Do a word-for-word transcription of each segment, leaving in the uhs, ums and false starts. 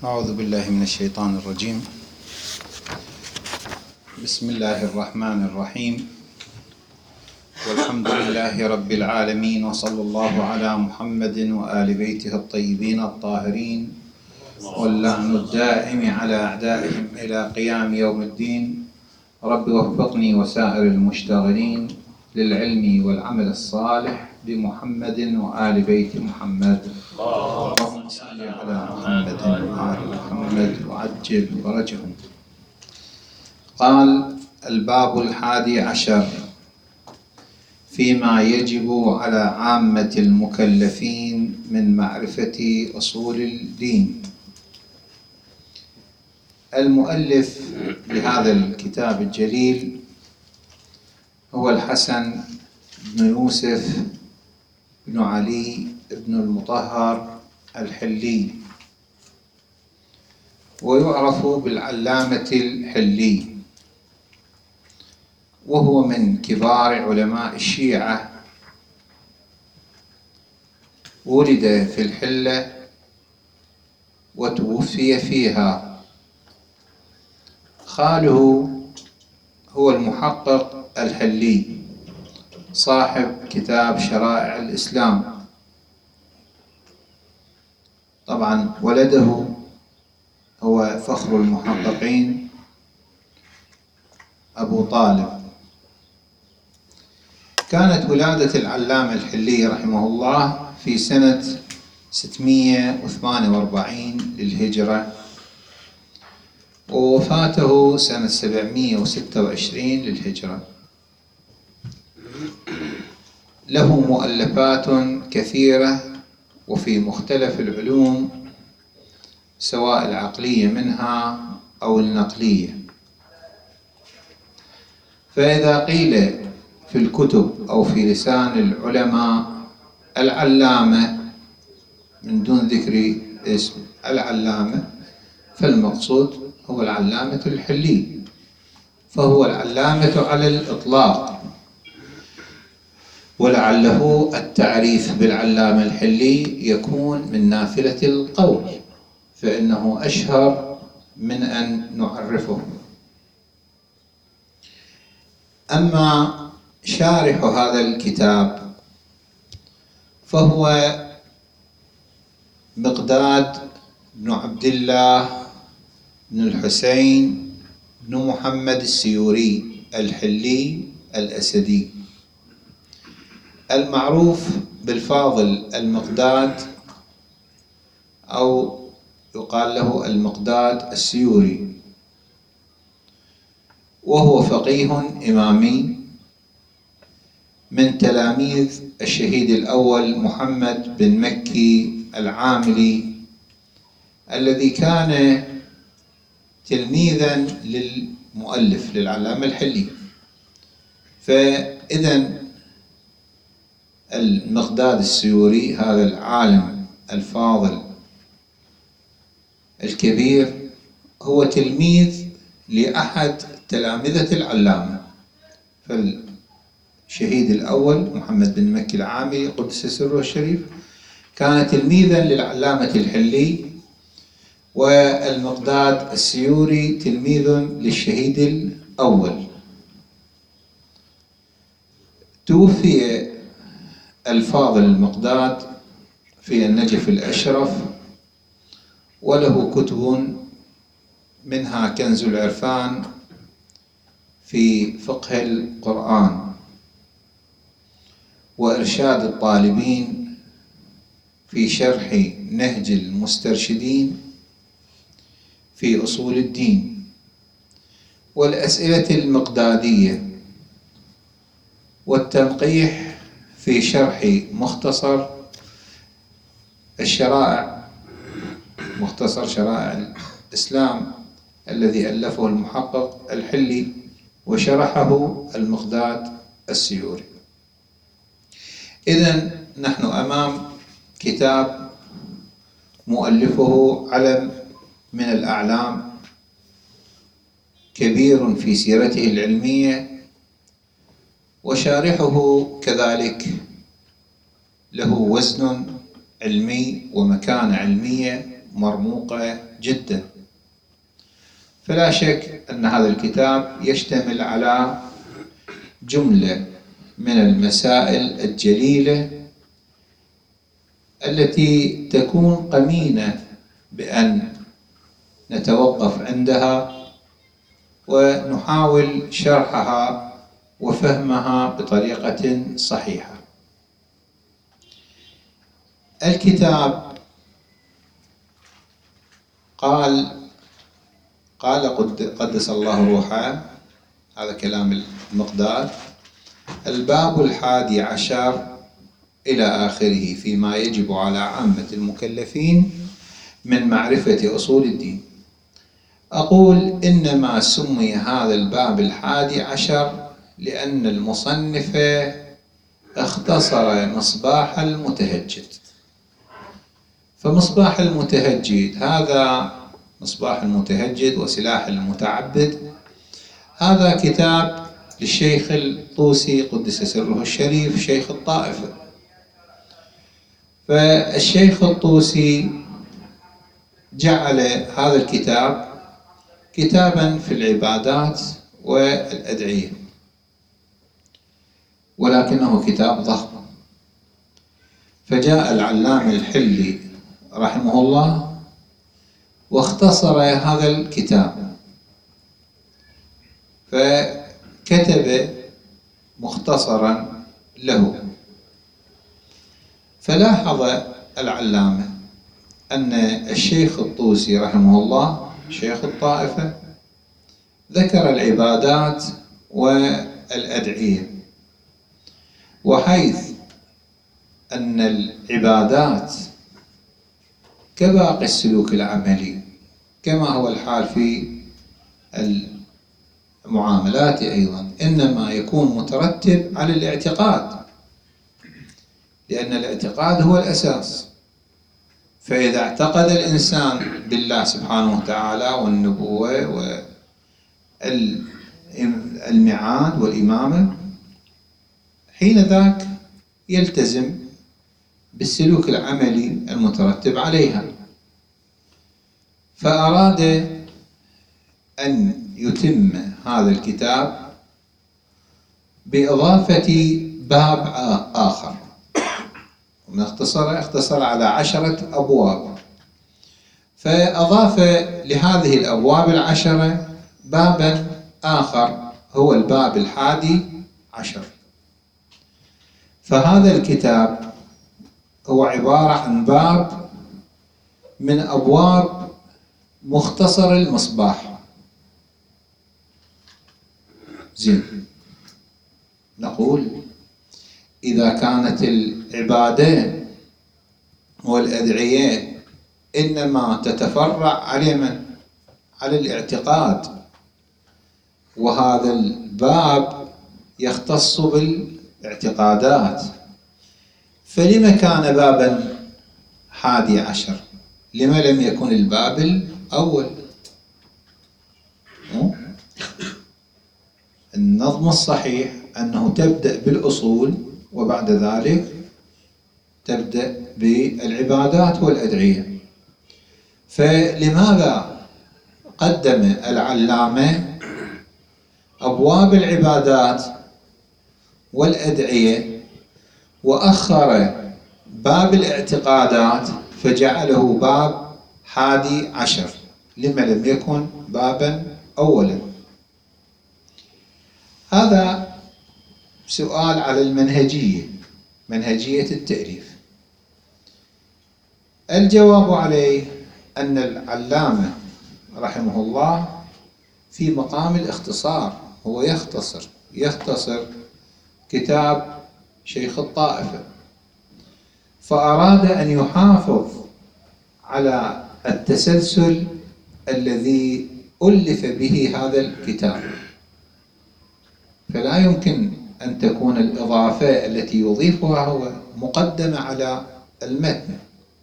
أعوذ بالله من الشيطان الرجيم. بسم الله الرحمن الرحيم، والحمد لله رب العالمين، وصلى الله على محمد وآل بيته الطيبين الطاهرين، واللعن الدائم على أعدائهم إلى قيام يوم الدين. رب وفقني وسائر المشتغلين للعلم والعمل الصالح بمحمد وآل بيت محمد. اللهم صل على محمد وآل محمد وعجل فرجهم. قال: الباب الحادي عشر فيما يجب على عامة المكلفين من معرفة أصول الدين. المؤلف لهذا الكتاب الجليل هو الحسن بن يوسف بن علي بن المطهر الحلي، ويعرف بالعلامة الحلي، وهو من كبار علماء الشيعة. ولد في الحلة وتوفي فيها. خاله هو المحقق الحلي صاحب كتاب شرائع الإسلام. طبعا ولده هو فخر المحققين أبو طالب. كانت ولادة العلامة الحلي رحمه الله في سنة ستمائة وثمانية وأربعين للهجرة، ووفاته سنة سبعمائة وستة وعشرين للهجرة. له مؤلفات كثيرة وفي مختلف العلوم، سواء العقلية منها أو النقلية. فإذا قيل في الكتب أو في لسان العلماء العلامة من دون ذكر اسم العلامة، فالمقصود هو العلامة الحلي، فهو العلامة على الإطلاق. ولعله التعريف بالعلامة الحلي يكون من نافلة القول، فإنه أشهر من أن نعرفه. أما شارح هذا الكتاب فهو مقداد بن عبد الله بن الحسين بن محمد السيوري الحلي الأسدي، المعروف بالفاضل المقداد، أو يقال له المقداد السيوري. وهو فقيه إمامي من تلاميذ الشهيد الأول محمد بن مكي العاملي، الذي كان تلميذا للمؤلف للعلامة الحلي. فإذا المقداد السيوري هذا العالم الفاضل الكبير هو تلميذ لأحد تلامذة العلامة. فالشهيد الأول محمد بن مكي العاملي قدس سره الشريف كان تلميذا للعلامة الحلي، والمقداد السيوري تلميذ للشهيد الأول. توفي الفاضل المقداد في النجف الأشرف، وله كتب منها كنز العرفان في فقه القرآن، وإرشاد الطالبين في شرح نهج المسترشدين في أصول الدين، والأسئلة المقدادية، والتنقيح في شرح مختصر الشرائع، مختصر شرائع الإسلام الذي ألفه المحقق الحلي وشرحه المقداد السيوري. إذن نحن أمام كتاب مؤلفه علم من الأعلام، كبير في سيرته العلمية، وشارحه كذلك له وزن علمي ومكانة علمية مرموقة جدا. فلا شك أن هذا الكتاب يشتمل على جملة من المسائل الجليلة التي تكون قمينة بأن نتوقف عندها ونحاول شرحها وفهمها بطريقة صحيحة. الكتاب قال قال قدس الله روحه، هذا كلام المقداد، الباب الحادي عشر إلى آخره فيما يجب على عامة المكلفين من معرفة أصول الدين. أقول إنما سمي هذا الباب الحادي عشر لأن المصنف اختصر مصباح المتهجد. فمصباح المتهجد هذا مصباح المتهجد وسلاح المتعبد، هذا كتاب للشيخ الطوسي قدس سره الشريف شيخ الطائفة. فالشيخ الطوسي جعل هذا الكتاب كتابا في العبادات والأدعية، ولكنه كتاب ضخم. فجاء العلامة الحلي رحمه الله واختصر هذا الكتاب، فكتب مختصرا له. فلاحظ العلامة أن الشيخ الطوسي رحمه الله شيخ الطائفة ذكر العبادات والأدعية، وحيث أن العبادات كباقي السلوك العملي كما هو الحال في المعاملات أيضا إنما يكون مترتب على الاعتقاد، لأن الاعتقاد هو الأساس. فإذا اعتقد الإنسان بالله سبحانه وتعالى والنبوة والميعاد والإمامة، حين ذاك يلتزم بالسلوك العملي المترتب عليها. فأراد أن يتم هذا الكتاب بإضافة باب آخر، ومن اختصر اختصر على عشرة أبواب، فأضاف لهذه الأبواب العشرة بابا آخر هو الباب الحادي عشر. فهذا الكتاب هو عبارة عن باب من أبواب مختصر المصباح. زين، نقول إذا كانت العبادة والأدعية إنما تتفرع على من؟ على الاعتقاد، وهذا الباب يختص بالاعتقادات، فلما كان بابا حادي عشر؟ لما لم يكن الباب الأول؟ النظم الصحيح أنه تبدأ بالأصول وبعد ذلك تبدأ بالعبادات والأدعية. فلماذا قدم العلامة أبواب العبادات والأدعية وأخر باب الاعتقادات فجعله باب حادي عشر؟ لما لم يكن بابا أولا؟ هذا سؤال على المنهجية، منهجية التأليف. الجواب عليه أن العلامة رحمه الله في مقام الاختصار، هو يختصر يختصر كتاب شيخ الطائفة، فأراد أن يحافظ على التسلسل الذي ألف به هذا الكتاب. فلا يمكن أن تكون الإضافة التي يضيفها هو مقدمة على المتن،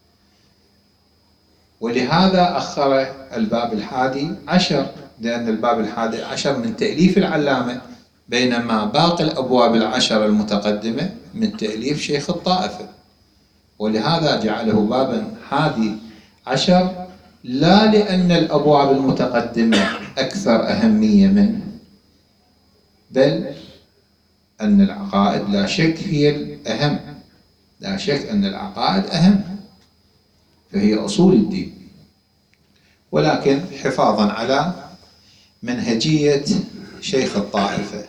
ولهذا أخر الباب الحادي عشر، لأن الباب الحادي عشر من تأليف العلامة، بينما باقي الأبواب العشر المتقدمة من تأليف شيخ الطائفة، ولهذا جعله بابا حادي عشر لا لأن الأبواب المتقدمة أكثر أهمية منه، بل أن العقائد لا شك هي الأهم، لا شك أن العقائد أهم، فهي أصول الدين، ولكن حفاظا على منهجية شيخ الطائفة.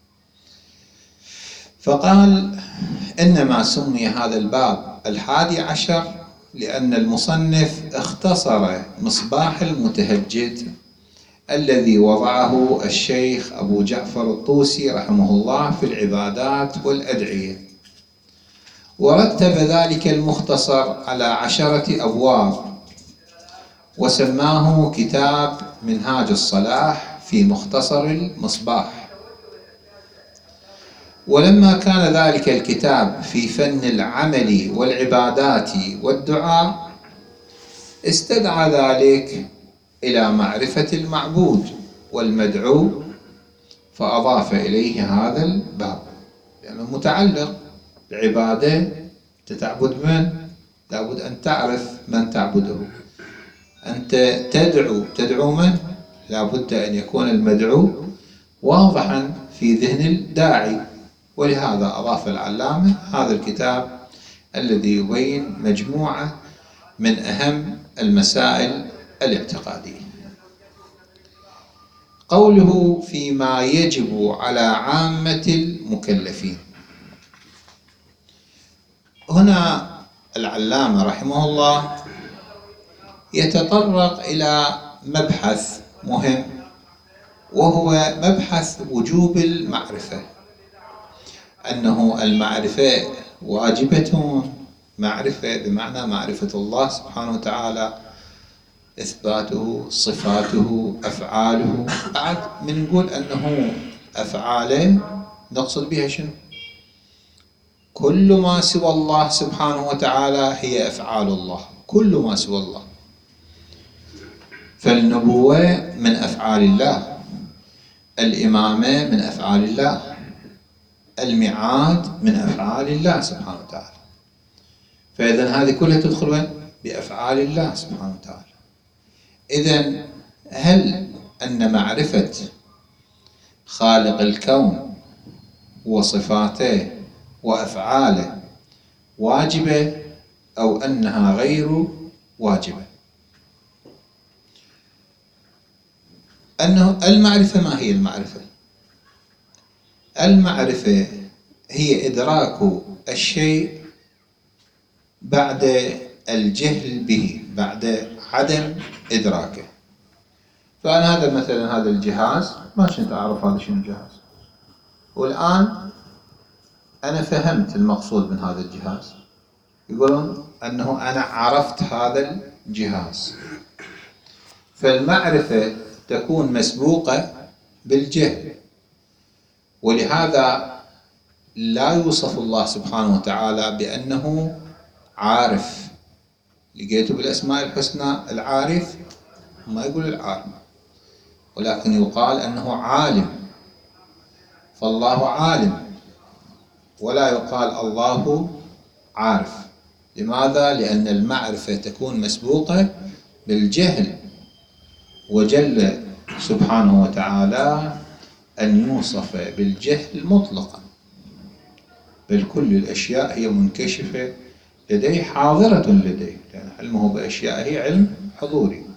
فقال إنما سمي هذا الباب الحادي عشر لأن المصنف اختصر مصباح المتهجد الذي وضعه الشيخ أبو جعفر الطوسي رحمه الله في العبادات والأدعية، ورتب ذلك المختصر على عشرة أبواب، وسماه كتاب منهاج الصلاح في مختصر المصباح. ولما كان ذلك الكتاب في فن العمل والعبادات والدعاء، استدعى ذلك إلى معرفة المعبود والمدعو، فأضاف إليه هذا الباب، لأنه يعني متعلق بعبادة. تعبد من؟ لابد أن تعرف من تعبده. أنت تدعو تدعو من؟ لابد أن يكون المدعو واضحا في ذهن الداعي، ولهذا أضاف العلامة هذا الكتاب الذي يبين مجموعة من أهم المسائل الاعتقادية. قوله فيما يجب على عامة المكلفين، هنا العلامة رحمه الله يتطرق إلى مبحث مهم، وهو مبحث وجوب المعرفة، أنه المعرفة واجبة، معرفة بمعنى معرفة الله سبحانه وتعالى، إثباته، صفاته، أفعاله. بعد من نقول أنه أفعاله نقصد بها شنو؟ كل ما سوى الله سبحانه وتعالى هي أفعال الله، كل ما سوى الله. فالنبوة من أفعال الله، الإمامة من أفعال الله، الميعاد من أفعال الله سبحانه وتعالى. فإذن هذه كلها تدخل بأفعال الله سبحانه وتعالى. إذن هل أن معرفة خالق الكون وصفاته وأفعاله واجبة أو أنها غير واجبة؟ أنه المعرفة، ما هي المعرفة؟ المعرفة هي إدراك الشيء بعد الجهل به، بعد عدم إدراكه. فأنا هذا مثلا هذا الجهاز ما كنت أعرف هذا شنو جهاز، والآن أنا فهمت المقصود من هذا الجهاز. يقولون أنه أنا عرفت هذا الجهاز. فالمعرفة تكون مسبوقة بالجهل، ولهذا لا يوصف الله سبحانه وتعالى بأنه عارف. لقيته بالأسماء الحسنى العارف، ما يقول العالم، ولكن يقال أنه عالم. فالله عالم، ولا يقال الله عارف. لماذا؟ لأن المعرفة تكون مسبوقة بالجهل، وجل سبحانه وتعالى أن يوصف بالجهل مطلقا، بل كل الأشياء هي منكشفة لديه، حاضرة لديه، لأن علمه بأشياء هي علم حضوري.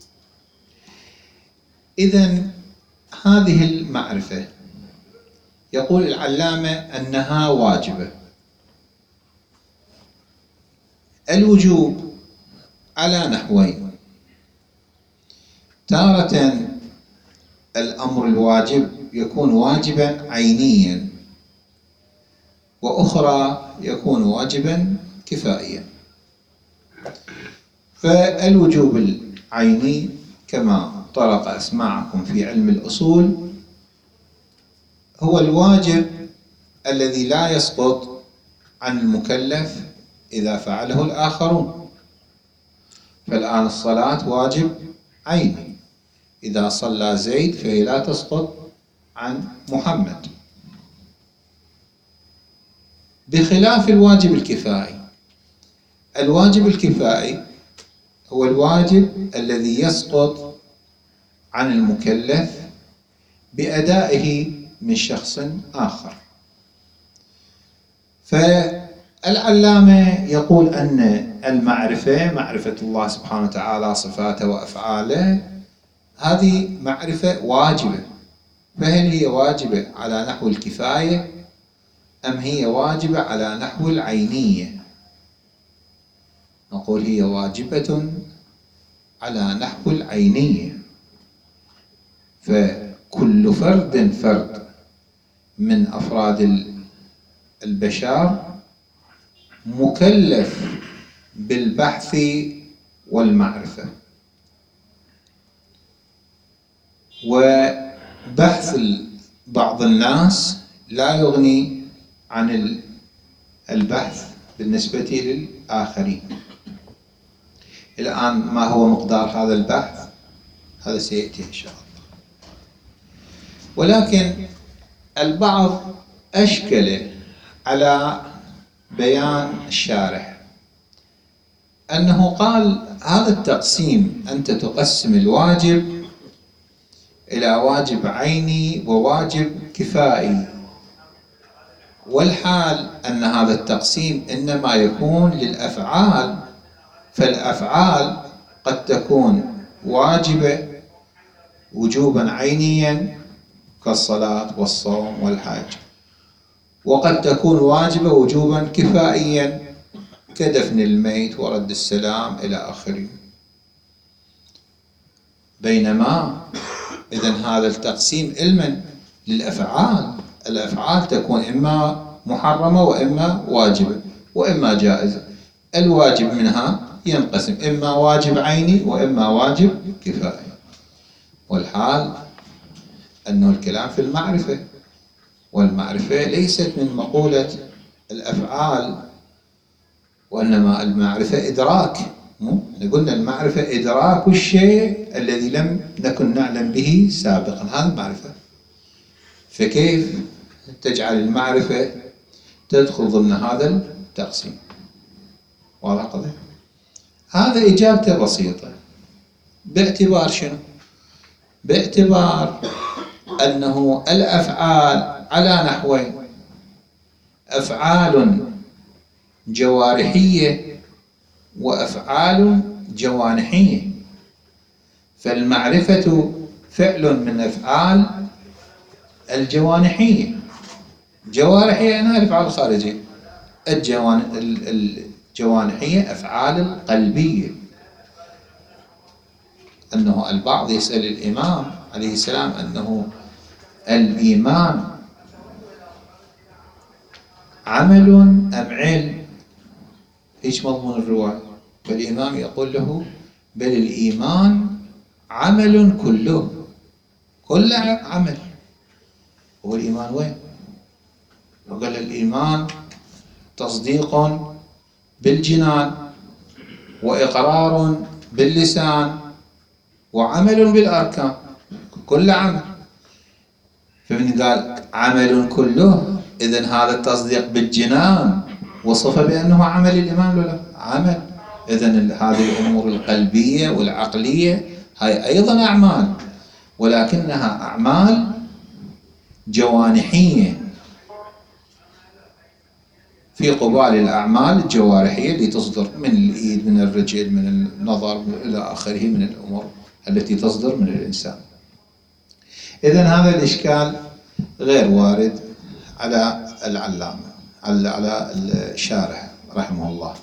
إذن هذه المعرفة يقول العلامة أنها واجبة. الوجوب على نحوين: تارة الأمر الواجب يكون واجبا عينيا، وأخرى يكون واجبا كفائيا. فالوجوب العيني كما طرق أسماعكم في علم الأصول هو الواجب الذي لا يسقط عن المكلف إذا فعله الآخرون. فالآن الصلاة واجب عيني، إذا صلى زيد فهي لا تسقط عن محمد، بخلاف الواجب الكفائي. الواجب الكفائي هو الواجب الذي يسقط عن المكلف بأدائه من شخص آخر. فالعلامة يقول أن المعرفة، معرفة الله سبحانه وتعالى صفاته وأفعاله، هذه معرفة واجبة. فهل هي واجبة على نحو الكفاية أم هي واجبة على نحو العينية؟ نقول هي واجبة على نحو العينية. فكل فرد فرد من أفراد البشر مكلف بالبحث والمعرفة، وبحث بعض الناس لا يغني عن البحث بالنسبة للآخرين. الآن ما هو مقدار هذا البحث؟ هذا سيأتي إن شاء الله. ولكن البعض أشكل على بيان الشارح أنه قال هذا التقسيم، أنت تقسم الواجب إلى واجب عيني وواجب كفائي، والحال أن هذا التقسيم إنما يكون للأفعال، فالأفعال قد تكون واجبة وجوبا عينيا كالصلاة والصوم والحج، وقد تكون واجبة وجوبا كفائيا كدفن الميت ورد السلام إلى آخره. بينما إذن هذا التقسيم علما للأفعال، الأفعال تكون إما محرمة وإما واجبة وإما جائزة. الواجب منها ينقسم إما واجب عيني وإما واجب كفائي، والحال أنه الكلام في المعرفة، والمعرفة ليست من مقولة الأفعال، وإنما المعرفة إدراك. قلنا المعرفة إدراك الشيء الذي لم نكن نعلم به سابقا، هذا المعرفة. فكيف تجعل المعرفة تدخل ضمن هذا التقسيم؟ واضح قضية؟ هذا إجابته بسيطة. باعتبار شنو؟ باعتبار أنه الأفعال على نحوين: أفعال جوارحية وأفعال جوانحية. فالمعرفة فعل من أفعال الجوانحية. جوارحية أنا الأفعال الخارجية، الجوانحية أفعال القلبية. أنه البعض يسأل الإمام عليه السلام أنه الإيمان عمل أم علم؟ إيش مضمون الرواية؟ فالإمام يقول له: بل الإيمان عمل كله، كل عمل. هو الإيمان وين؟ وقال الإيمان تصديق بالجنان وإقرار باللسان وعمل بالأركان، كل عمل. فمن قال عمل كله، إذن هذا التصديق بالجنان وصف بأنه عمل الإيمان ولا عمل. إذن هذه الأمور القلبية والعقلية هاي أيضا أعمال، ولكنها أعمال جوانحية في قبال الأعمال الجوارحية اللي تصدر من الإيد، من الرجل، من النظر إلى آخره من الأمور التي تصدر من الإنسان. إذن هذا الإشكال غير وارد على العلامة، على الشارح رحمه الله.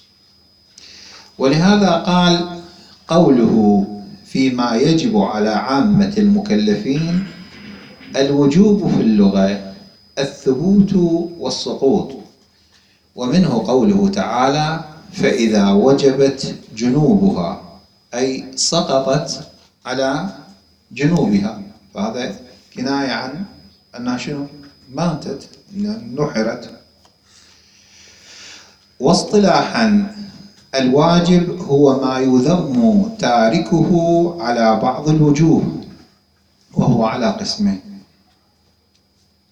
ولهذا قال: قوله فيما يجب على عامة المكلفين، الوجوب في اللغة الثبوت والسقوط، ومنه قوله تعالى: فإذا وجبت جنوبها، أي سقطت على جنوبها. فهذا كناية عن أنها شنو؟ ماتت، نحرت. واصطلاحا الواجب هو ما يذم تاركه على بعض الوجوه، وهو على قسمين: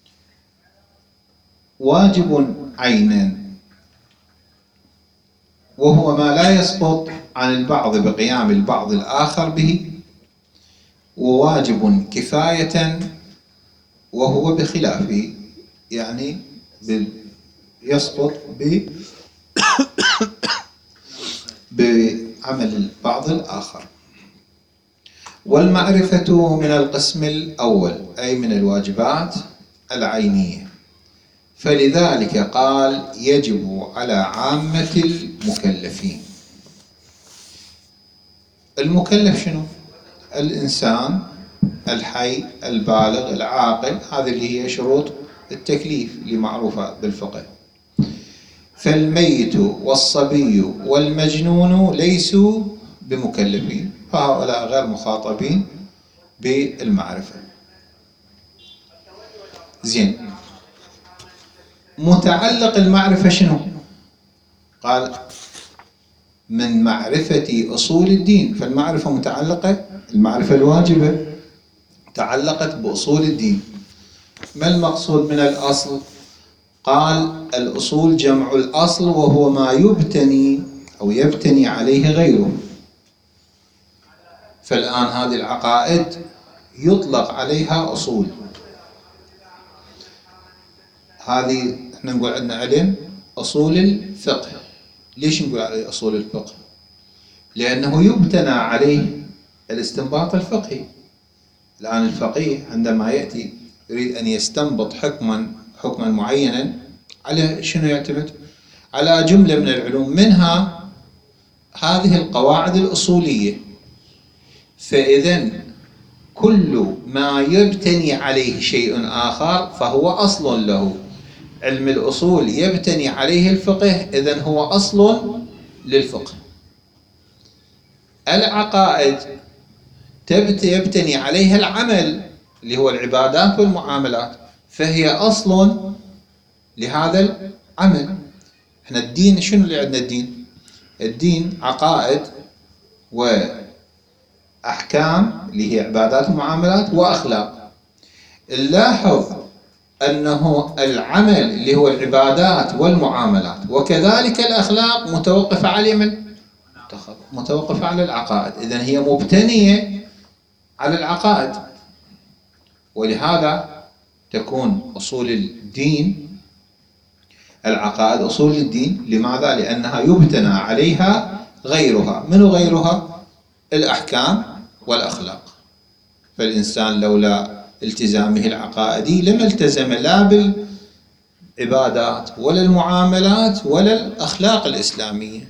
واجب عينا وهو ما لا يسقط عن البعض بقيام البعض الآخر به، وواجب كفاية وهو بخلافه، يعني يسقط بعمل البعض الآخر. والمعرفة من القسم الأول، أي من الواجبات العينية، فلذلك قال يجب على عامة المكلفين. المكلف شنو؟ الإنسان الحي البالغ العاقل، هذه اللي هي شروط التكليف اللي معروفة بالفقه. فالميت والصبي والمجنون ليسوا بمكلفين، فهؤلاء غير مخاطبين بالمعرفة. زين، متعلق المعرفة شنو؟ قال من معرفة أصول الدين، فالمعرفة متعلقة، المعرفة الواجبة تعلقت بأصول الدين. ما المقصود من الأصل؟ قال الأصول جمع الأصل، وهو ما يبتني أو يبتني عليه غيره. فالآن هذه العقائد يطلق عليها أصول. هذه احنا نقول عندنا علم أصول الفقه. ليش نقول عليه أصول الفقه؟ لأنه يبتنى عليه الاستنباط الفقهي. الآن الفقيه عندما يأتي يريد أن يستنبط حكما حكما معينا، على شنو يعتمد؟ على جملة من العلوم، منها هذه القواعد الأصولية. فإذن كل ما يبتني عليه شيء آخر فهو أصل له. علم الأصول يبتني عليه الفقه، إذن هو أصل للفقه. العقائد يبتني عليها العمل اللي هو العبادات والمعاملات، فهي أصل لهذا العمل. احنا الدين شنو اللي عندنا؟ الدين الدين عقائد وأحكام اللي هي عبادات ومعاملات وأخلاق. نلاحظ أنه العمل اللي هو العبادات والمعاملات وكذلك الأخلاق متوقفة على من؟ متوقفة على العقائد. إذن هي مبتنية على العقائد، ولهذا تكون أصول الدين العقائد أصول الدين. لماذا؟ لأنها يبتنى عليها غيرها. من غيرها؟ الأحكام والأخلاق. فالإنسان لولا التزامه العقائدي لما التزم لا بالعبادات ولا المعاملات ولا الأخلاق الإسلامية.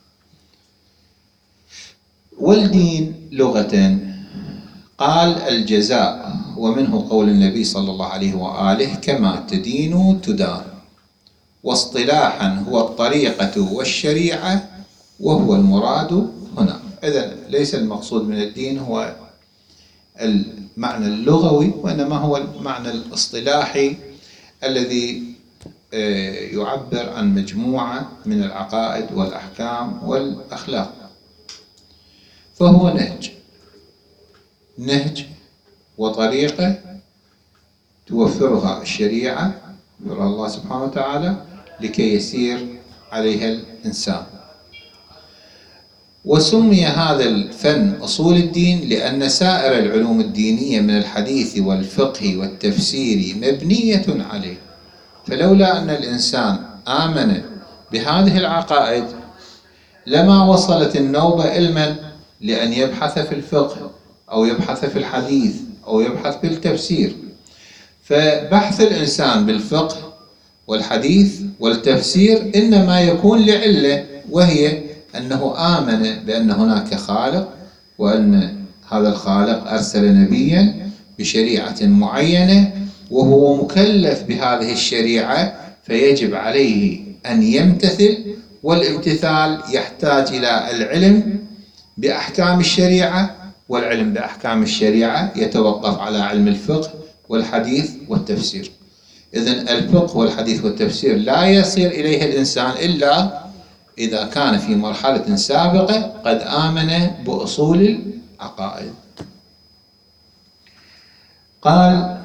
والدين لغة قال الجزاء، ومنه قول النبي صلى الله عليه وآله كما تدين تدان. واصطلاحا هو الطريقة والشريعة، وهو المراد هنا. إذن ليس المقصود من الدين هو المعنى اللغوي، وإنما هو المعنى الاصطلاحي الذي يعبر عن مجموعة من العقائد والأحكام والأخلاق. فهو نهج نهج وطريقة توفرها الشريعة، يرى الله سبحانه وتعالى، لكي يسير عليها الإنسان. وسمي هذا الفن أصول الدين لأن سائر العلوم الدينية من الحديث والفقه والتفسير مبنية عليه. فلولا أن الإنسان آمن بهذه العقائد لما وصلت النوبة علما لأن يبحث في الفقه أو يبحث في الحديث أو يبحث في التفسير. فبحث الإنسان بالفقه والحديث والتفسير إنما يكون لعلة، وهي أنه آمن بأن هناك خالق، وأن هذا الخالق أرسل نبيا بشريعة معينة، وهو مكلف بهذه الشريعة، فيجب عليه أن يمتثل. والامتثال يحتاج إلى العلم بأحكام الشريعة، والعلم بأحكام الشريعة يتوقف على علم الفقه والحديث والتفسير. إذن الفقه والحديث والتفسير لا يصير إليه الإنسان إلا إذا كان في مرحلة سابقة قد آمن بأصول العقائد. قال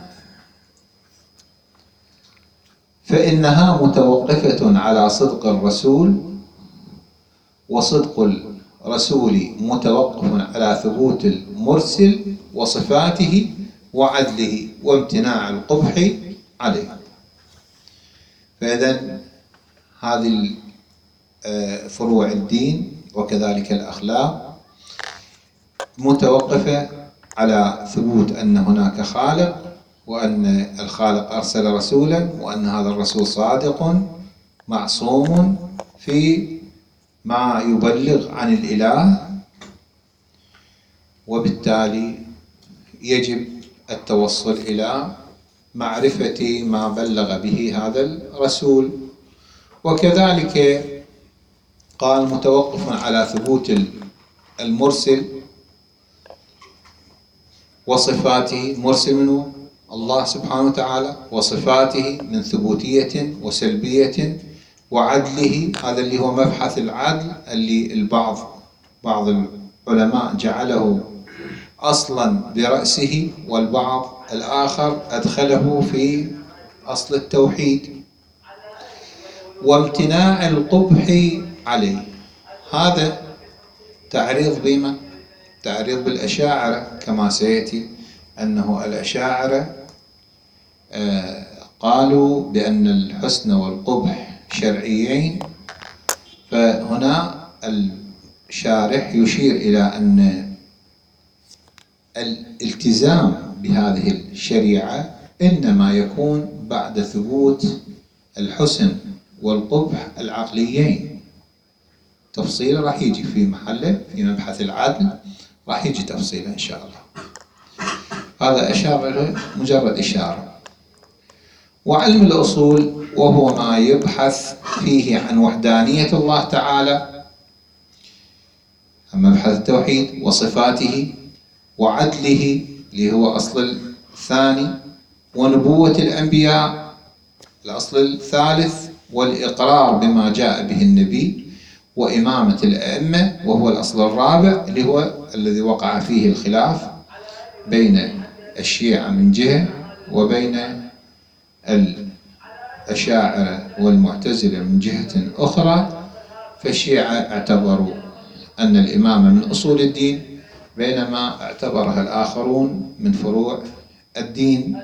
فإنها متوقفة على صدق الرسول وصدق الرسول متوقف على ثبوت المرسل وصفاته وعدله وامتناع القبح عليه. فإذن هذه فروع الدين وكذلك الأخلاق متوقفة على ثبوت أن هناك خالق، وأن الخالق أرسل رسولا، وأن هذا الرسول صادق معصوم في ما يبلغ عن الإله، وبالتالي يجب التوصل إلى معرفة ما بلغ به هذا الرسول. وكذلك قال متوقف على ثبوت المرسل وصفاته. مرسل منه الله سبحانه وتعالى، وصفاته من ثبوتية وسلبية، وعدله، هذا اللي هو مبحث العدل اللي البعض بعض العلماء جعله أصلا برأسه، والبعض الآخر أدخله في أصل التوحيد. وامتناع القبح عليه، هذا تعريض بما تعريض بالأشاعرة، كما سيأتي أنه الأشاعرة قالوا بأن الحسن والقبح شرعيين. فهنا الشارح يشير إلى أن الالتزام بهذه الشريعة إنما يكون بعد ثبوت الحسن والقبح العقليين. تفصيل راح يجي في محله في مبحث العدل، راح يجي تفصيله إن شاء الله. هذا أشار مجرد إشارة. وعلم الأصول وهو ما يبحث فيه عن وحدانية الله تعالى، مبحث التوحيد، وصفاته وعدله اللي هو أصل الثاني، ونبوة الأنبياء الأصل الثالث، والإقرار بما جاء به النبي، وإمامة الأئمة وهو الأصل الرابع اللي هو الذي وقع فيه الخلاف بين الشيعة من جهة وبين الأشاعرة والمعتزلة من جهة أخرى. فالشيعة اعتبروا أن الإمامة من أصول الدين، بينما اعتبرها الآخرون من فروع الدين.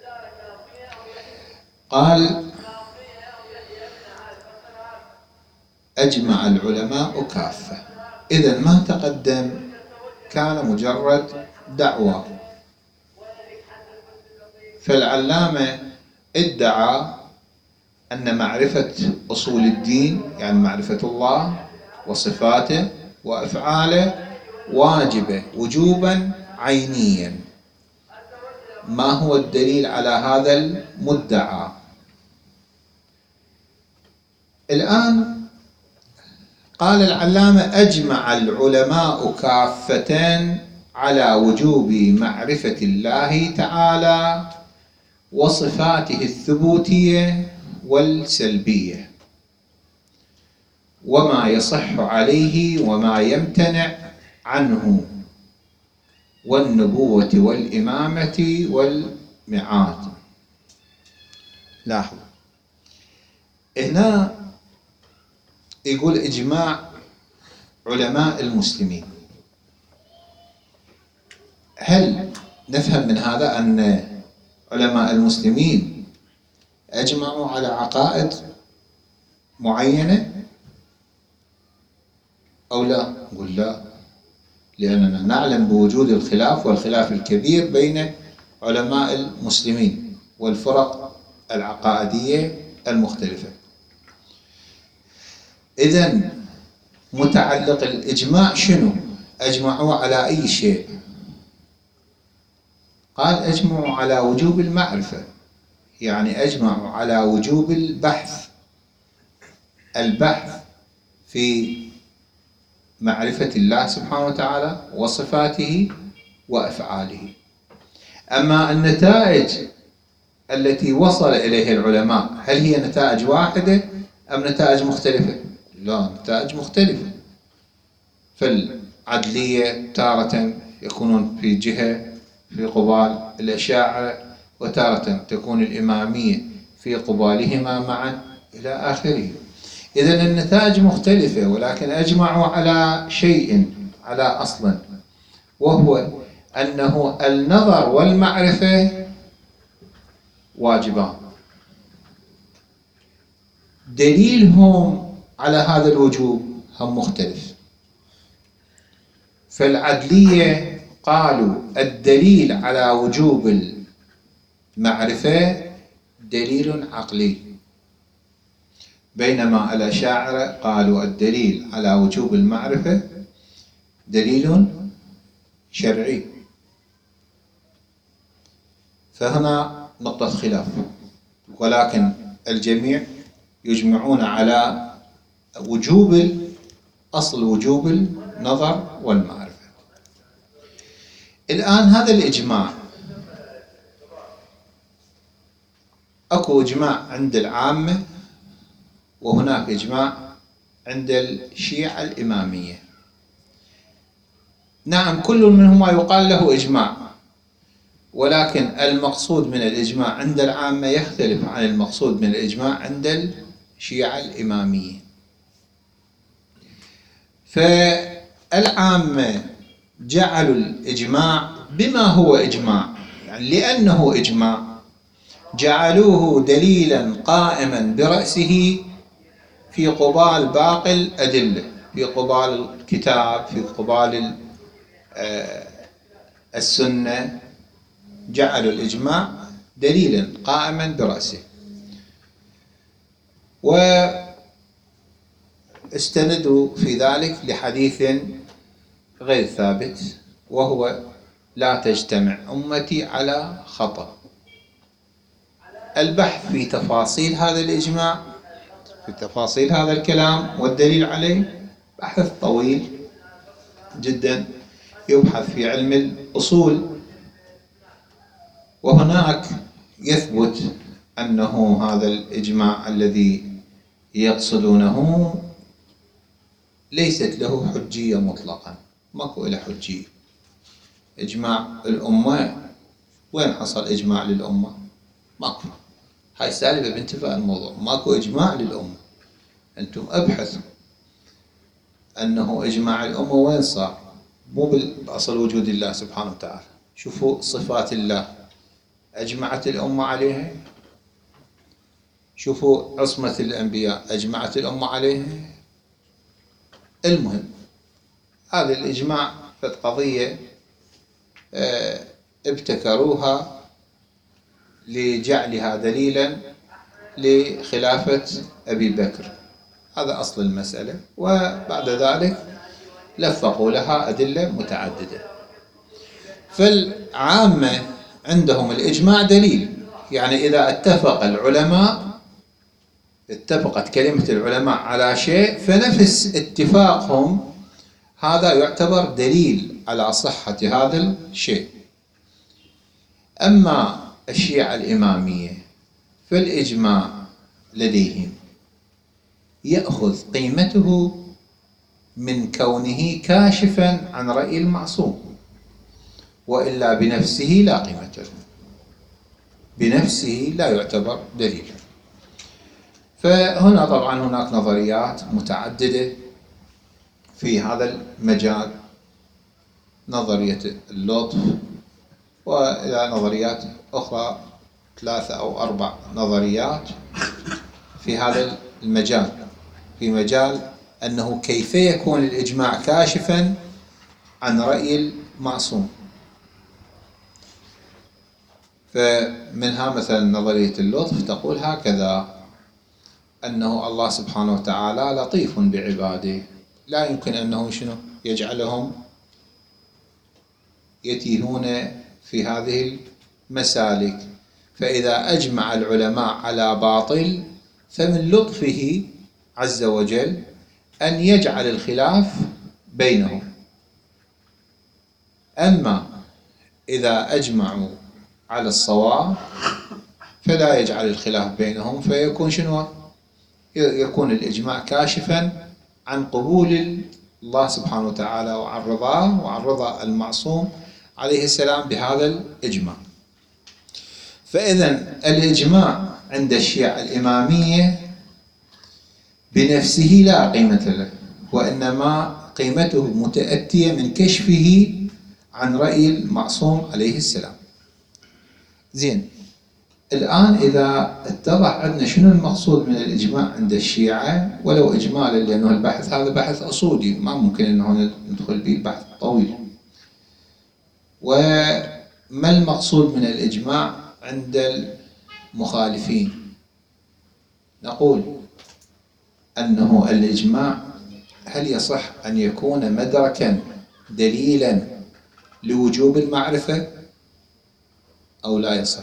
قال أجمع العلماء كافة. إذن ما تقدم كان مجرد دعوة. فالعلامة ادعى أن معرفة أصول الدين يعني معرفة الله وصفاته وأفعاله واجبة وجوبا عينيا. ما هو الدليل على هذا المدعى؟ الآن قال العلامة أجمع العلماء كافة على وجوب معرفة الله تعالى وصفاته الثبوتية والسلبية، وما يصح عليه وما يمتنع عنه، والنبوة والإمامة والميعاد. لاحظوا هنا يقول إجماع علماء المسلمين. هل نفهم من هذا أن علماء المسلمين أجمعوا على عقائد معينة أو لا؟ نقول لا، لأننا نعلم بوجود الخلاف والخلاف الكبير بين علماء المسلمين والفرق العقائدية المختلفة. إذن متعلق الإجماع شنو؟ أجمعوا على أي شيء؟ قال أجمعوا على وجوب المعرفة، يعني أجمعوا على وجوب البحث البحث في معرفة الله سبحانه وتعالى وصفاته وأفعاله. أما النتائج التي وصل إليها العلماء هل هي نتائج واحدة أم نتائج مختلفة؟ لا، نتائج مختلفة. فالعدلية تارة يكونون في جهة في قبال الأشاعرة، وتارة تكون الإمامية في قبالهما معا إلى آخره. إذن النتائج مختلفة، ولكن أجمعوا على شيء، على أصل، وهو أنه النظر والمعرفة واجبان. دليلهم على هذا الوجوب هم مختلف. فالعدلية قالوا الدليل على وجوب المعرفة دليل عقلي، بينما الأشاعرة قالوا الدليل على وجوب المعرفة دليل شرعي. فهنا نقطة خلاف، ولكن الجميع يجمعون على وجوب أصل وجوب النظر والمعرفة. الآن هذا الإجماع، أكو إجماع عند العامة وهناك إجماع عند الشيعة الإمامية. نعم، كل منهما يقال له إجماع، ولكن المقصود من الإجماع عند العامة يختلف عن المقصود من الإجماع عند الشيعة الإمامية. فالعامة جعلوا الإجماع بما هو إجماع، يعني لأنه إجماع جعلوه دليلا قائما برأسه في قبال باقي الأدلة، في قبال الكتاب، في قبال السنة. جعلوا الإجماع دليلا قائما برأسه، واستندوا في ذلك لحديث غير ثابت، وهو لا تجتمع أمتي على خطأ. البحث في تفاصيل هذا الإجماع، في تفاصيل هذا الكلام والدليل عليه، بحث طويل جدا يبحث في علم الأصول، وهناك يثبت أنه هذا الإجماع الذي يقصدونه ليست له حجية مطلقا، ماكو له حجية. إجماع الأمة، وين حصل إجماع للأمة؟ ماكو. هاي سالفة بانتفاء الموضوع، ماكو إجماع للأمة. أنتم أبحثوا أنه إجماع الأمة وين صار، مو بأصل وجود الله سبحانه وتعالى. شوفوا صفات الله أجمعت الأمة عليها، شوفوا عصمة الأنبياء أجمعت الأمة عليها. المهم هذا الإجماع في قضية اه ابتكروها لجعلها دليلا لخلافة أبي بكر، هذا أصل المسألة، وبعد ذلك لفقوا لها أدلة متعددة. فالعامة عندهم الإجماع دليل، يعني إذا اتفق العلماء، اتفقت كلمة العلماء على شيء، فنفس اتفاقهم هذا يعتبر دليل على صحة هذا الشيء. أما الشيعة الإمامية فالإجماع لديهم يأخذ قيمته من كونه كاشفا عن رأي المعصوم، وإلا بنفسه لا قيمة له، بنفسه لا يعتبر دليلا. فهنا طبعا هناك نظريات متعددة في هذا المجال، نظرية اللطف، وإلى نظريات أخرى، ثلاثة أو أربع نظريات في هذا المجال، في مجال أنه كيف يكون الإجماع كاشفا عن رأي المعصوم. فمنها مثلا نظرية اللطف تقول هكذا: أنه الله سبحانه وتعالى لطيف بعباده، لا يمكن أنه شنو يجعلهم يتيهون في هذه المسالك. فإذا أجمع العلماء على باطل فمن لطفه عز وجل أن يجعل الخلاف بينهم. أما إذا أجمعوا على الصواب فلا يجعل الخلاف بينهم، فيكون شنو؟ يكون الإجماع كاشفا عن قبول الله سبحانه وتعالى وعن رضاه وعن رضا المعصوم عليه السلام بهذا الإجماع. فإذا الإجماع عند الشيعة الإمامية بنفسه لا قيمة له، وإنما قيمته متأتية من كشفه عن رأي المعصوم عليه السلام. زين، الآن إذا اتضح عندنا شنو المقصود من الإجماع عند الشيعة ولو إجمالا، لأنه البحث هذا بحث أصولي ما ممكن أنه ندخل به بحث طويل. وما المقصود من الإجماع عند المخالفين؟ نقول أنه الإجماع هل يصح أن يكون مدركا دليلا لوجوب المعرفة أو لا يصح؟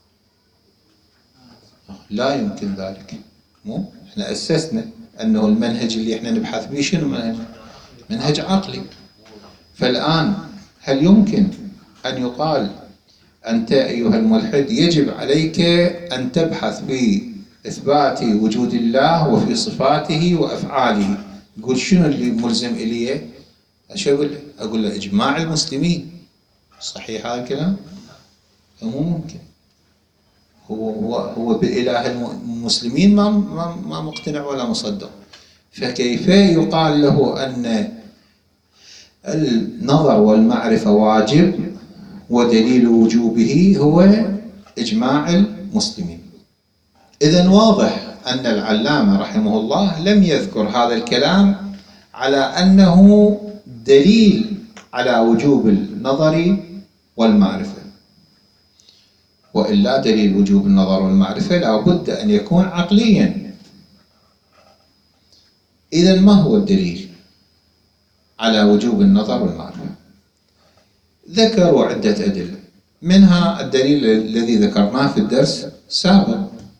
لا يمكن ذلك. مو احنا أسسنا أنه المنهج اللي احنا نبحث به شنو منهج؟ منهج عقلي. فالآن هل يمكن أن يقال أنت أيها الملحد يجب عليك أن تبحث بإثبات وجود الله وفي صفاته وأفعاله؟ يقول شنو اللي ملزم إليه؟ أشو أقول له؟ أقول له إجماع المسلمين. صحيح هذا الكلام؟ مو ممكن. هو هو هو بإله المسلمين ما ما ما مقتنع ولا مصدق، فكيف يقال له أن النظر والمعرفة واجب ودليل وجوبه هو إجماع المسلمين؟ إذن واضح أن العلامة رحمه الله لم يذكر هذا الكلام على أنه دليل على وجوب النظر والمعرفة، وإلا دليل وجوب النظر والمعرفة لا بد أن يكون عقليا. إذن ما هو الدليل على وجوب النظر والمعرفة؟ ذكروا عدة أدلة، منها الدليل الذي ذكرناه في الدرس السابق،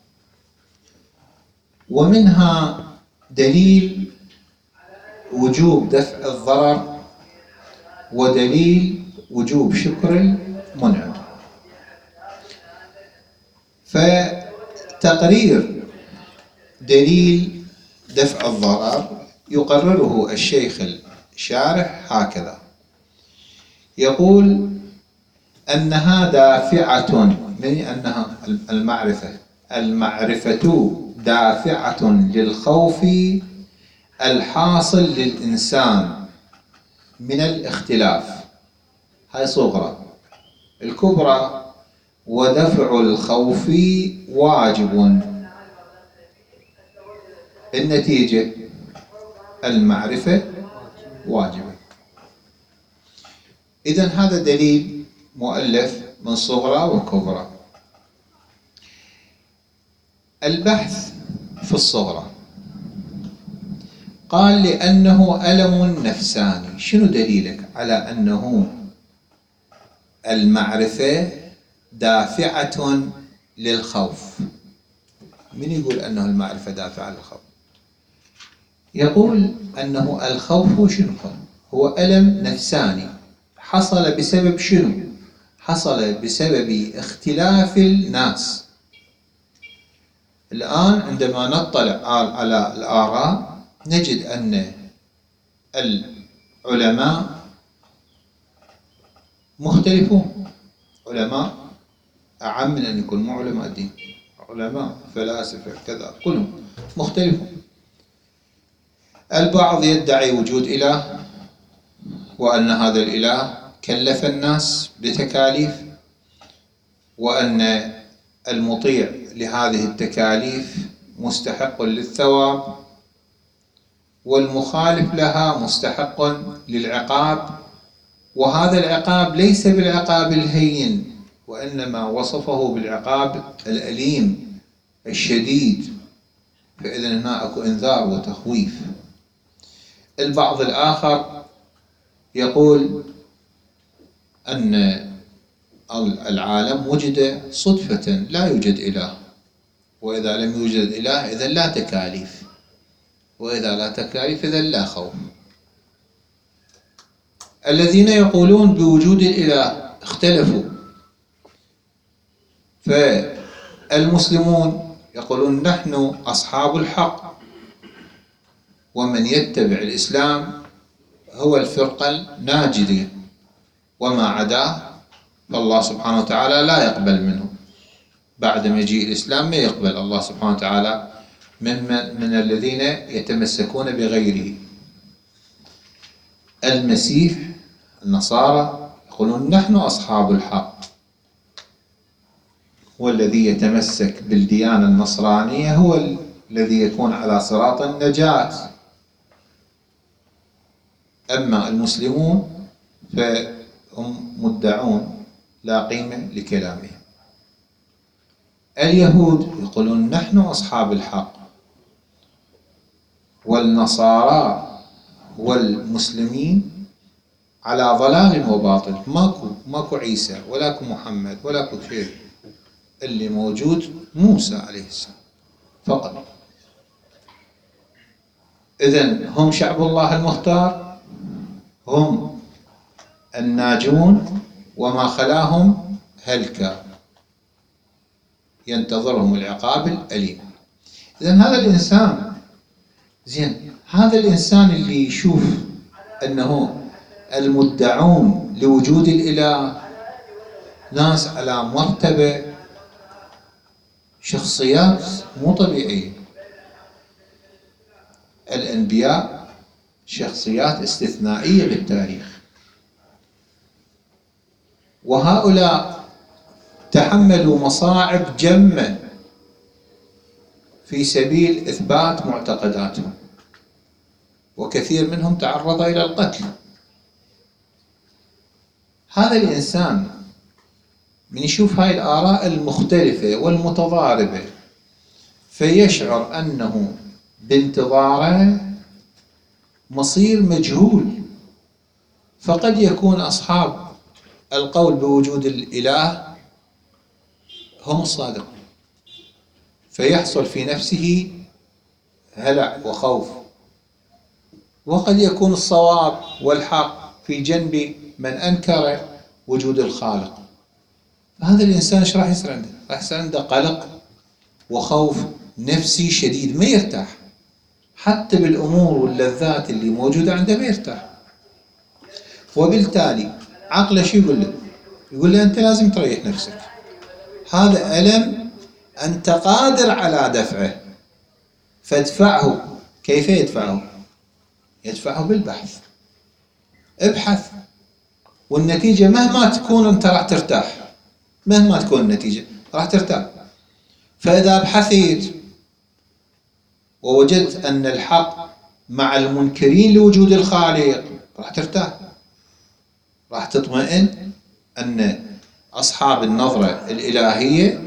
ومنها دليل وجوب دفع الضرر، ودليل وجوب شكر المنعم. فتقرير دليل دفع الضرر يقرره الشيخ الشارح هكذا، يقول أنها دافعة، من أنها المعرفة المعرفة دافعة للخوف الحاصل للإنسان من الاختلاف. هاي صغرى. الكبرى ودفع الخوف واجب. النتيجة المعرفة واجبة. إذن هذا دليل مؤلف من صغرى وكبرى. البحث في الصغرى قال لأنه ألم نفساني. شنو دليلك على أنه المعرفة دافعة للخوف؟ من يقول أنه المعرفة دافعة للخوف؟ يقول أنه الخوف شنو هو؟ ألم نفساني حصل بسبب شنو؟ حصل بسبب اختلاف الناس. الآن عندما نطلع على الآراء نجد أن العلماء مختلفون. علماء أعم من أن يكون مو علماء دين، علماء فلاسفة كذا كلهم مختلفون. البعض يدعي وجود إله، وأن هذا الإله كلف الناس بتكاليف، وأن المطيع لهذه التكاليف مستحق للثواب، والمخالف لها مستحق للعقاب، وهذا العقاب ليس بالعقاب الهين، وإنما وصفه بالعقاب الأليم الشديد، فإذن هنا أكو إنذار وتخويف. البعض الآخر يقول أن العالم وجد صدفة، لا يوجد إله، وإذا لم يوجد إله إذن لا تكاليف، وإذا لا تكاليف إذن لا خوف. الذين يقولون بوجود الإله اختلفوا. فالمسلمون يقولون نحن أصحاب الحق، ومن يتبع الإسلام هو الفرقة الناجية، وما عداه فالله سبحانه وتعالى لا يقبل منه. بعد مجيء الإسلام ما يقبل الله سبحانه وتعالى من, من الذين يتمسكون بغيره. المسيح، النصارى يقولون نحن أصحاب الحق، والذي يتمسك بالديانة النصرانية هو الذي يكون على صراط النجاة. أما المسلمون فهم مدعون لا قيمة لكلامهم. اليهود يقولون نحن أصحاب الحق، والنصارى والمسلمين على ضلال وباطل. ماكو ماكو عيسى ولاكو محمد ولاكو شيء، اللي موجود موسى عليه السلام فقط. إذن هم شعب الله المختار، هم الناجون، وما خلاهم هلكا ينتظرهم العقاب الأليم. إذن هذا الإنسان زين، هذا الإنسان اللي يشوف أنه المدعون لوجود الإله ناس على مرتبة، شخصيات مو طبيعية. الأنبياء شخصيات استثنائية بالتاريخ، وهؤلاء تحملوا مصاعب جمة في سبيل إثبات معتقداتهم، وكثير منهم تعرض إلى القتل. هذا الإنسان من يشوف هاي الآراء المختلفة والمتضاربة فيشعر أنه بانتظاره مصير مجهول، فقد يكون أصحاب القول بوجود الإله هم الصادقون، فيحصل في نفسه هلع وخوف، وقد يكون الصواب والحق في جنب من أنكر وجود الخالق. هذا الإنسان ايش راح يصير عنده؟ راح يصير عنده قلق وخوف نفسي شديد، ما يرتاح حتى بالأمور واللذات اللي موجودة عنده، ما يرتاح. وبالتالي عقله شو يقول له؟ يقول له أنت لازم تريح نفسك، هذا ألم أنت قادر على دفعه فادفعه. كيف يدفعه؟ يدفعه بالبحث. ابحث، والنتيجة مهما تكون أنت راح ترتاح، مهما تكون النتيجة راح ترتاح. فإذا بحثت ووجدت أن الحق مع المنكرين لوجود الخالق راح ترتاح، راح تطمئن أن أصحاب النظرة الإلهية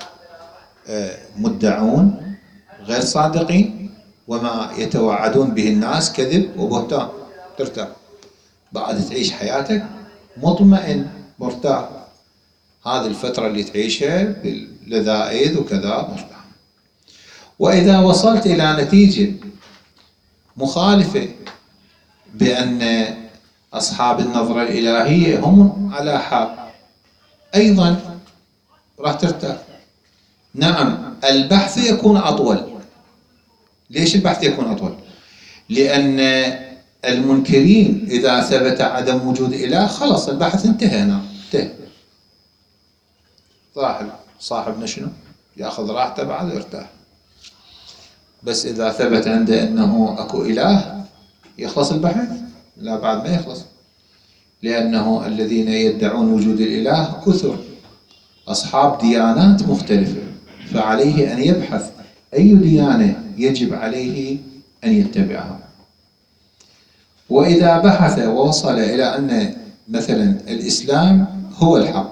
مدعون غير صادقين، وما يتوعدون به الناس كذب وبهتان. ترتاح، بعد تعيش حياتك مطمئن مرتاح. هذه الفترة اللي تعيشها باللذائذ وكذا مرتاح. وإذا وصلت إلى نتيجة مخالفة بأن أصحاب النظرة الإلهية هم على حق، أيضا راح ترتاح. نعم، البحث يكون أطول. ليش البحث يكون أطول؟ لأن المنكرين إذا ثبت عدم وجود إله خلص البحث انتهى هنا، انتهى. صاحب صاحبنا شنو؟ يأخذ راحته بعد يرتاح. بس إذا ثبت عنده أنه أكو إله يخلص البحث؟ لا، بعد ما يخلص، لأنه الذين يدعون وجود الإله كثر، أصحاب ديانات مختلفة، فعليه أن يبحث أي ديانة يجب عليه أن يتبعها. وإذا بحث ووصل إلى أن مثلا الإسلام هو الحق،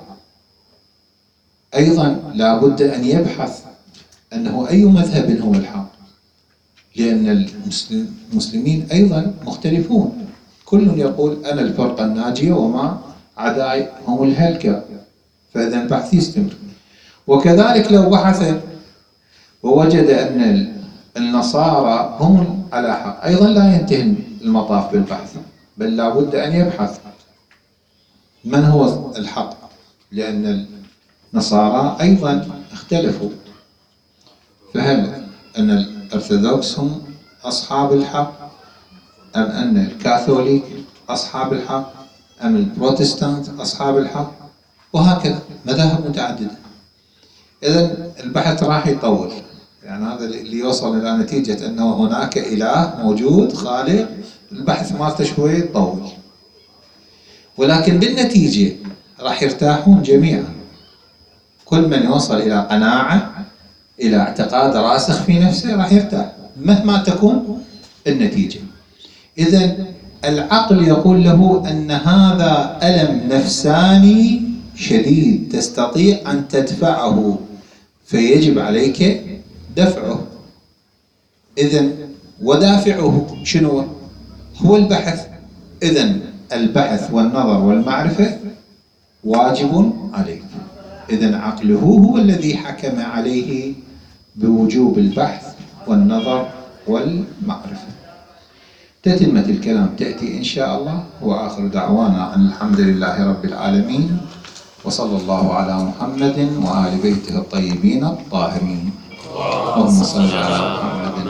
أيضا لا بد أن يبحث أنه أي مذهب هو الحق، لأن المسلمين أيضا مختلفون، كل يقول أنا الفرقة الناجية وما عداي هم الهلكة، فإذا البحث يستمر. وكذلك لو بحث ووجد أن النصارى هم على حق، أيضا لا ينتهي المطاف بالبحث، بل لا بد أن يبحث من هو الحق، لأن النصارى أيضا اختلفوا. فهل أن الأرثوذكس هم أصحاب الحق، أم أن الكاثوليك أصحاب الحق، أم البروتستانت أصحاب الحق، وهكذا مذاهب متعددة. إذن البحث راح يطول، يعني هذا اللي يوصل إلى نتيجة أنه هناك إله موجود خالق، البحث مالته شوي يطول، ولكن بالنتيجة راح يرتاحون جميعا. كل من يوصل إلى قناعة، إلى اعتقاد راسخ في نفسه، راح يرتاح مهما تكون النتيجة. إذن العقل يقول له أن هذا ألم نفساني شديد تستطيع أن تدفعه، فيجب عليك دفعه. إذن ودافعه شنو؟ هو البحث. إذن البحث والنظر والمعرفة واجب عليك. إذن عقله هو الذي حكم عليه بوجوب البحث والنظر والمعرفة. تتمة الكلام تأتي إن شاء الله. وآخر دعوانا أن الحمد لله رب العالمين، وصلى الله على محمد وآل بيته الطيبين الطاهرين. اللهم صل على محمد